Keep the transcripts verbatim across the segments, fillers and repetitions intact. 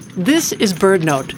This is BirdNote.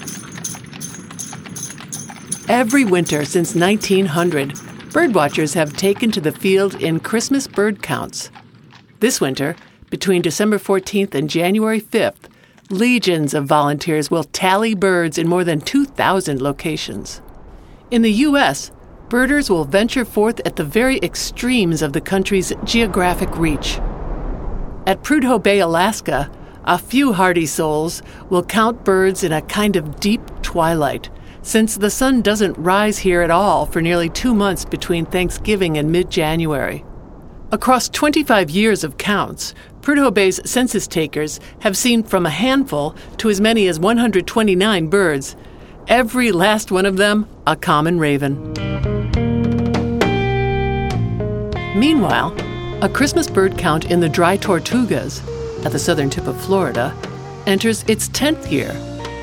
Every winter since nineteen hundred, birdwatchers have taken to the field in Christmas bird counts. This winter, between December fourteenth and January fifth, legions of volunteers will tally birds in more than two thousand locations. In the U S, birders will venture forth at the very extremes of the country's geographic reach. At Prudhoe Bay, Alaska, a few hardy souls will count birds in a kind of deep twilight, since the sun doesn't rise here at all for nearly two months between Thanksgiving and mid-January. Across twenty-five years of counts, Prudhoe Bay's census takers have seen from a handful to as many as one hundred twenty-nine birds, every last one of them a common raven. Meanwhile, a Christmas bird count in the Dry Tortugas, at the southern tip of Florida, enters its tenth year.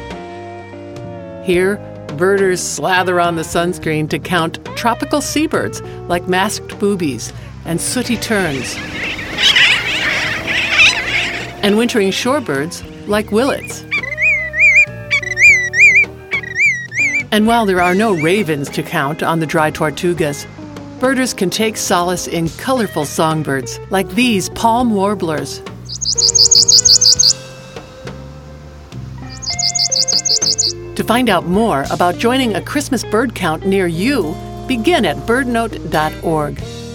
Here, birders slather on the sunscreen to count tropical seabirds like masked boobies and sooty terns, and wintering shorebirds like willets. And while there are no ravens to count on the Dry Tortugas, birders can take solace in colorful songbirds like these palm warblers. To find out more about joining a Christmas bird count near you, begin at bird note dot org.